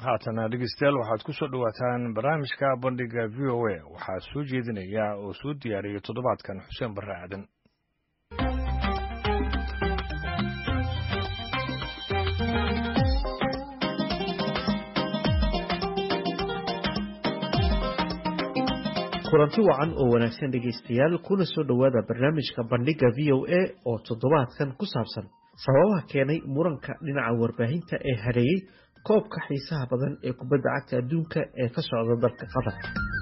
haatana dhegeystayaal waxaad ku soo dhawaataan barnaamijka bandhiga VOA waxaa soo jeedinaya oo soo diyaariyay toddobaadkan xuseen barre aadan kulanti wacan oo wanaagsan dhegeystayaal kuna soo dhawaada barnaamijka bandhiga VOA oo toddobaadkan ku saabsan sababaha keenay muranka dhinaca warbaahinta ee hareeyay koobka xiisaha badan ee kubadda cagta adduunka ee ka socda dalka Qatar.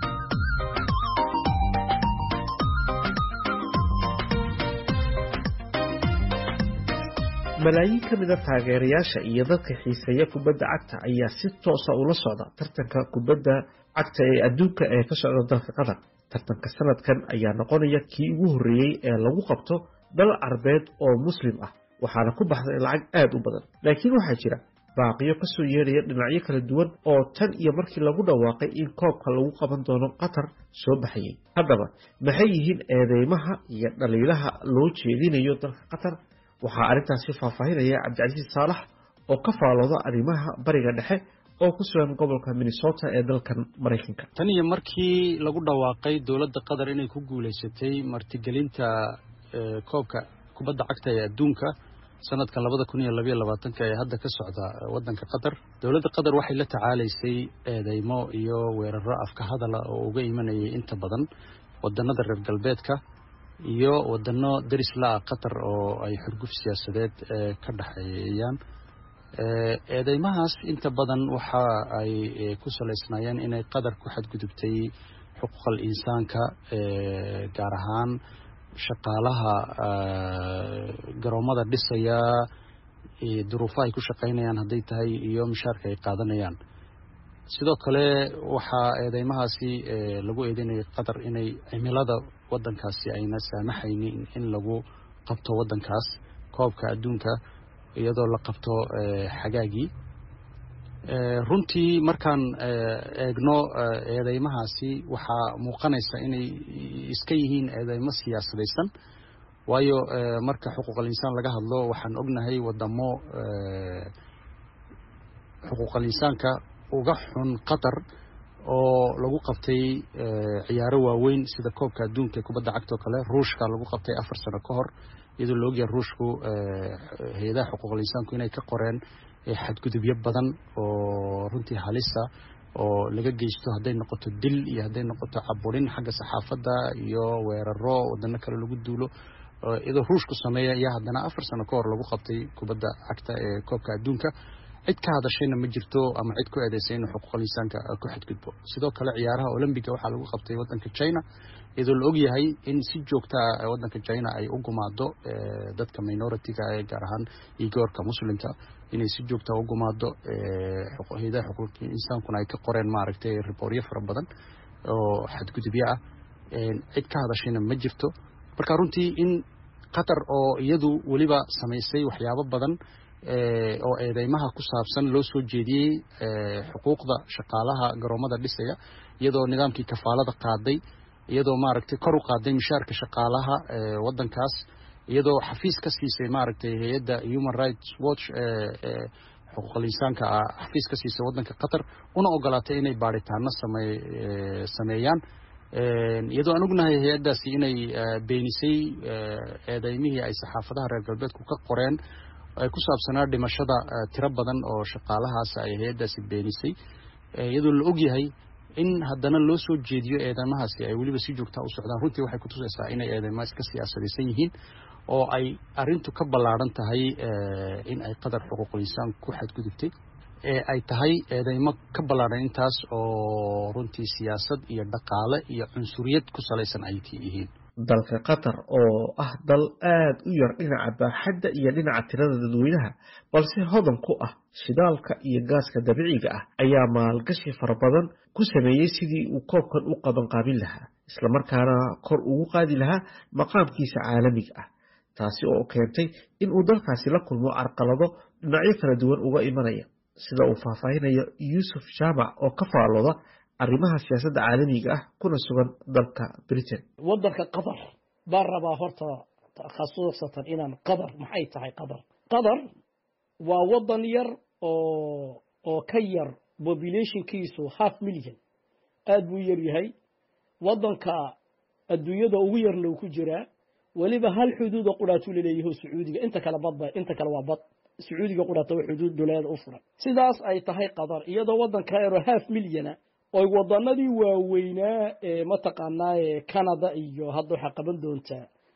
malaayiin ka mid ah taageerayaasha iyo dadka xiiseeya kubadda cagta ayaa si toos ah ula socda tartanka kubadda cagta ee adduunka ee ka socda dalka Qatar. tartanka sanadkan ayaa noqonaya kii ugu horeeyay ee lagu qabto dal Carbeed oo Muslim ah, waxaana ku baxday lacag aad u badan. laakiin waxaa jira baaqiyo ka soo yeeraya dhinacyo kala duwan oo tan iyo markii lagu dhawaaqay in koobka lagu qaban doono Qatar soo baxayay. haddaba maxay yihiin eedeymaha iyo dhaliilaha loo jeedinayo dalka Qatar? waxaa arrintaasi faahfaahinaya Cabdicasiis Saalax oo ka faalooda arrimaha bariga dhexe oo ku sugan gobolka Minnesota ee dalkan Mareykanka. tan iyo markii lagu dhawaaqay dowladda Qatar inay ku guuleysatay martigelinta koobka kubadda cagta ee adduunka sanadkan 2022 ee hadda ka socda wadanka Qatar, dowladda Qatar waxay la tacaalaysay eedeymo iyo weeraro afka hadala oo uga imanayay inta badan wadanada reer galbeedka iyo wadano daris la Qatar oo ay xurguf siyaasadeed ka dhaxeeyaan. eedeymahaas inta badan waxa ay ku saleysnaayeen inay Qatar ku xadgudubtay xuquuqul insaanka, gaar ahaan shaqaalaha garoomada dhisaya duruufaha ay ku shaqaynayaan hadday tahay iyo mushaarka ay qaadanayaan. sidoo kale waxaa eedeymahaasi lagu eedeynayay Qatar inay cimilada wadankaasi ayna saamaxaynin in lagu qabto wadankaas koobka adduunka iyadoo la qabto xagaagii. runtii markaan eegno eedeymahaasi waxaa muuqanaysa inay iska yihiin eedeymo siyaasadaysan, waayo marka xuquuqul insaan laga hadlo waxaan ognahay wadamo xuquuqul insaanka uga xun Qatar oo lagu qabtay ciyaaro waaweyn sida koobka adduunka kubadda cagta oo kale. ruushka lagu qabtay 4 sano ka hor iyadoo la ogyahay ruushku hay'adaha xuquuqul insaanku inay ka qoreen xadgudubyo badan oo runtii halisa oo laga geysto hadday noqoto dil iyo hadday noqoto caburin xagga saxaafadda iyo weeraro wadano kale lagu duulo. iyadoo ruushku sameeya ayaa haddana 4 sano ka hor lagu qabtay kubadda cagta ee koobka adduunka. cid ka hadashayna ma jirto ama cid ku eedeysay inuu xuquuqul insaanka ku xadgudbo. sidoo kale ciyaaraha Olympiga waxaa lagu qabtay wadanka China iyadoo la ogyahay in si joogto ah wadanka China ay u gumaado dadka minority-ga ee gaar ahaan igoorka muslimka inay si joogto ah u gumaado hay'adaha xuquuqul insaankuna ay ka qoreen maaragtay ribooryo fara badan oo xadgudubyo ah. cid ka hadashayna ma jirto. marka runtii in Qatar oo iyadu waliba samaysay waxyaabo badan oo eedeymaha ku saabsan loo soo jeediyay xuquuqda shaqaalaha garoomada dhisaya, iyadoo nidaamkii kafaalada qaaday, iyadoo maaragtay kor u qaaday mushaarka shaqaalaha wadankaas, iyadoo xafiis ka siisay maaragtay hay'adda Human Rights Watch xuquuqul insaanka xafiis ka siisay wadanka Qatar una ogolaatay inay baaritaano sameeyaan. iyadoo aan ognahay hay'addaasi inay beenisay eedeymihii ay saxaafadaha reer galbeedku ka qoreen ay ku saabsanaa dhimashada tiro badan oo shaqaalahaas ay hay'addaasi beenisay. iyadoo la ogyahay in haddana loo soo jeediyo eedeymahaasi ay weliba si joogta u socdaan. runtii waxay ku tusaysaa inay eedeymaha iska siyaasadaysan yihiin oo ay arrintu ka ballaaran tahay in ay Qatar xuquuqul insaan ku xadgudubtay. ay tahay eedeymo ka ballaaran intaas oo runtii siyaasad iyo dhaqaale iyo cunsuriyad ku salaysan ay yihiin. dalka Qatar oo ah dal aad u yar dhinaca baaxadda iyo dhinaca tirada dadweynaha, balse hodan ku ah shidaalka iyo gaaska dabiiciga ah, ayaa maalgashi fara badan ku sameeyay sidii uu koobkan u qaban qaabin lahaa, isla markaana kor ugu qaadi lahaa maqaamkiisa caalamiga ah. taasi oo keentay in uu dalkaasi la kulmo carqalado dhinacyo kala duwan uga imanaya, sida uu faahfaahinayo Yuusuf Jaamac oo ka faalooda arrimaha siyaasadda caalamiga ah kuna sugan dalka Britain. wadanka Qatar baan rabaa horta khasuusatan inaan Qatar maxay tahay. Qatar waa wadan yar oo ka yar populationkiisu 500,000 aad buu yar yahay wadanka adduunyada ugu yarna uu ku jiraa waliba hal xuduud oo quraatu leeyahay Sacuudiga inta kale waa bad Sacuudiga quraatu waa xuduud dhuleed u furan sidaas ay tahay qadar iyadoo wadanka ay 500,000 oo wadanadii waaweynaa ma taqaanaa Canada iyo hadda waxa qaban doonta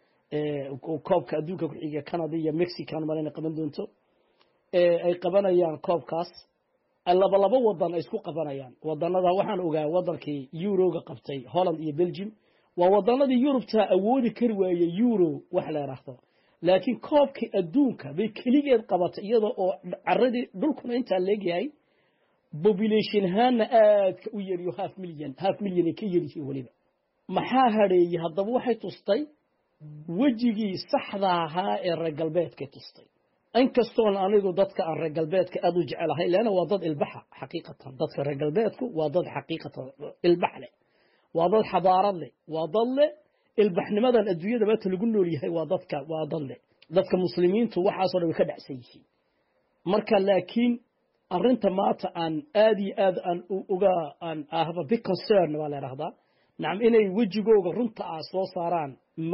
koobka adduunka ku xiga Canada iyo Mexico marayna qaban doonto ay qabanayaan koobkaas laba wadan ay isku qabanayaan wadanada waxaan ogaa wadankii Euro-ga qabtay Holland iyo Belgium waa wadanadii Yurubta awoodi kari waayay Euro wax la yiraahdo laakiin koobkii adduunka bay kaligeed qabatay iyadoo oo caradii dhulkuna inta leeyahay population hana aad u yar iyo 500,000 ka yar yihiin waliba maxaa hareeyay haddaba waxay tustay wajigii saxda ahaa ee reer galbeedka tustay inkastoo anigu dadka aan reer galbeedka aad u jecelahay leena waa dad ilbaxa xaqiiqatan dadka reer galbeedku waa dad xaqiiqatan ilbax leh waa dad xadaarad leh waa dad leh ilbaxnimadan adduunyada baad lagu nool yahay waa dad leh dadka muslimiintu waxa soo dhaw ka dhacsan yihiin marka laakiin arinta maanta aan aad iyo aad aan uga aan have a big concern waa la yiraahdaa nacam inay wajigooga runta soo saaraan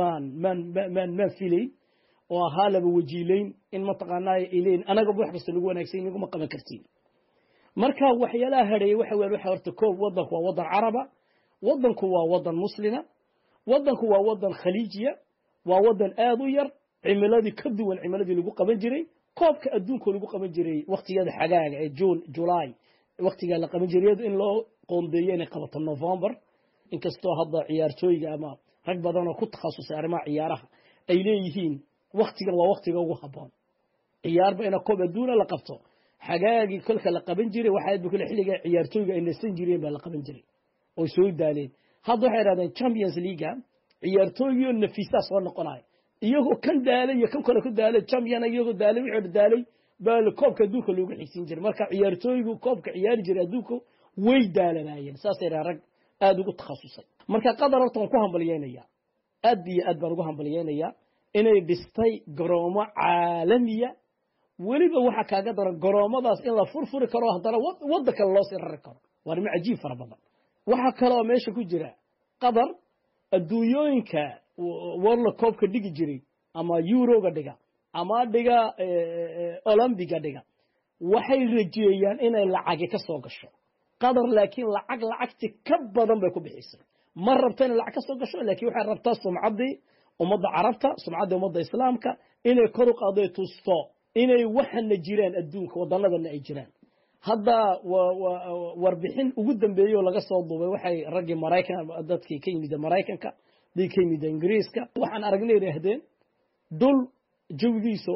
man filay oo halaba wajiileyn in ma taqaanay ileen anaga wax kasta lagu wanaagsan inagu ma qaban kartiin marka waxyaalaha hareeyay waxa horta koob wadanku waa wadan caraba wadanku waa wadan muslima wadanku waa wadan khaliijiya waa wadan aad u yar cimiladii ka duwan cimiladii lagu qaban jiray koobka adduunka lagu qaban jiray waqtiyada xagaaga ee July waqtiga la qaban jiray in loo qoondeeyay inay qabato November inkastoo hadda ciyaartooyga ama rag badan oo ku takhasusay arrimaha ciyaaraha ay leeyihiin waqtigan waa waqtiga ugu haboon ciyaarba ina koob adduun la qabto xagaagi kulka la qaban jiray waxa ay bukul xilliga ciyaartooyga ay nasan jireen baa la qaban jiray oo soo daaleen hadda waxay raadeen Champions League ciyaartooyga nafiisa soo noqonay iyagoo kan daalay iyo kan kale ku daalay champion iyagoo daalay wixii daalay baa koobka adduunka loogu xigsiin jiray marka ciyaartooygu koobka ciyaari jiray adduunka way daalanayeen saasay rag aad ugu takhasusay marka qadar horta ku hambalyeynaya aad iyo aad baan ugu hambalyeynaya inay dhistay garoomo caalamiya waliba waxa kaaga daran garoomadaas in la furfuri karo hadana wadanka loo sii rari karo waa ma cajiib fara badan waxa kale oo meesha ku jira qadar adduunyooyinka World Cup ka dhigi jiray ama Euro-ga dhiga ama dhiga Olympic-ga dhiga waxay rajeeyaan inay lacag ka soo gasho qadar laakiin lacagti ka badan bay ku bixisay ma rabto in lacag ka soo gasho laakiin waxay rabtaa sumcadii ummadda carabta sumcadii ummadda islaamka inay kor u qaado tusto inay waxana jiraan adduunka wadanadana ay jiraan hadda warbixin ugu dambeeyo laga soo duubay waxay ragii Mareykan dadkii ka yimid Mareykanka ka yimid Ingiriiska waxaan aragnay yiraahdeen dul jawigiisu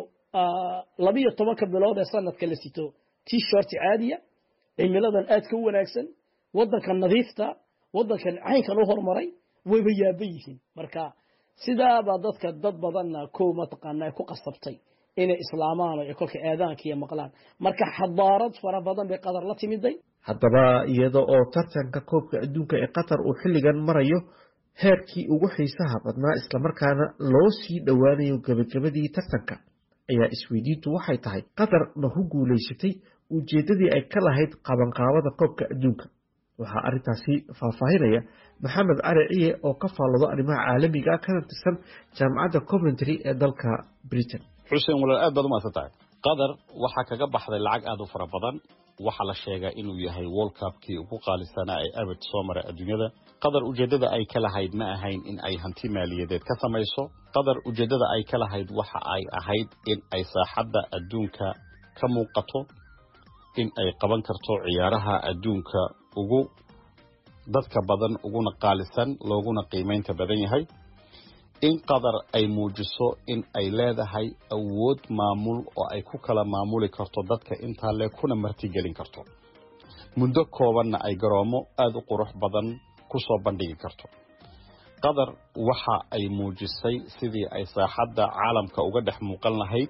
12 bilood ee sanadka la sito t-shirt caadiya cimiladan aad ka wanaagsan wadanka nadiifta wadankan caynkan u hormaray wayba yaabayeen marka sidaaba dadka dad badan kooma taqaanay ku qasabtay inay islaamaan oo kolka aadaanka iyo maqlaan marka xadaarad fara badan bay qadar la timiday haddaba iyadoo oo tartanka koobka adduunka ee Qatar uu xilligan marayo heerkii ugu xiisaha badnaa isla markaana loo sii dhawaanayo gabagabadii tartanka ayaa isweydiintu waxay tahay Qatar ma ku guuleysatay ujeedadii ay ka lahayd qabanqaabada koobka adduunka waxa arintaasi faahfaahinaya Maxamed Cali Ciye oo ka faallado arrimaha caalamiga ka tirsan jaamacadda Coventry ee dalka Britain xuseen walaal aad baad u mahadsantahay Qatar waxa kaga baxday lacag aad u fara badan waxa la sheegaa inuu yahay World Cup-kii ugu qaalisanaa ee abad soo maray adduunyada Qatar ujeedada ay ka lahayd ma ahayn in ay hanti maaliyadeed ka samayso Qatar ujeedada ay ka lahayd waxa ay ahayd in ay saaxadda adduunka ka muuqato in ay qaban karto ciyaaraha adduunka ugu dadka badan uguna qaalisan looguna qiimeynta badan yahay in Qatar ay muujiso in ay leedahay awood maamul oo ay ku kala maamuli karto dadka inta le kuna martigelin karto muddo koobanna ay garoomo aad u qurux badan ku soo bandhigi karto Qatar waxa ay muujisay sidii ay saaxadda caalamka uga dhex muuqan lahayd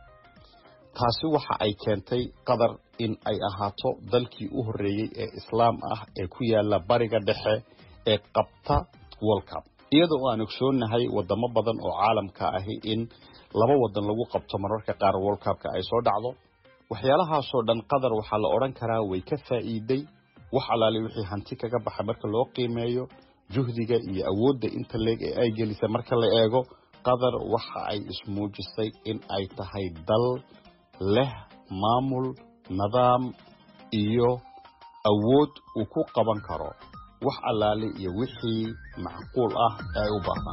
taasi waxa ay keentay Qatar in ay ahaato dalkii u horeeyay ee islaam ah ee ku yaala bariga dhexe ee qabta World Cup iyadoo aan ogsoonahay wadamo badan oo caalamka ah in laba wadan lagu qabto mararka qaar World Cup-ka ay soo dhacdo waxyaalahaasoo dhan qatar waxaa la odhan karaa way ka faa'iiday wax alaali wixii hanti kaga baxa marka loo qiimeeyo juhdiga iyo awoodda inta leeg ee ay gelisay marka la eego qatar waxa ay ismuujisay in ay tahay dal leh maamul nidaam iyo awood uu ku qaban karo wax alaali iyo wixii macquul ah ee ay u baahdaan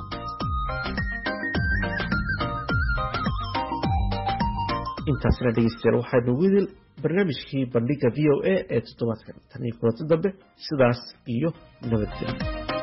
intaasna dhegeystayaal waxaanu widil barnaamijkii bandhiga VOA ee toddobaadkan tan iyo kulanti dambe sidaas iyo nabadgelyo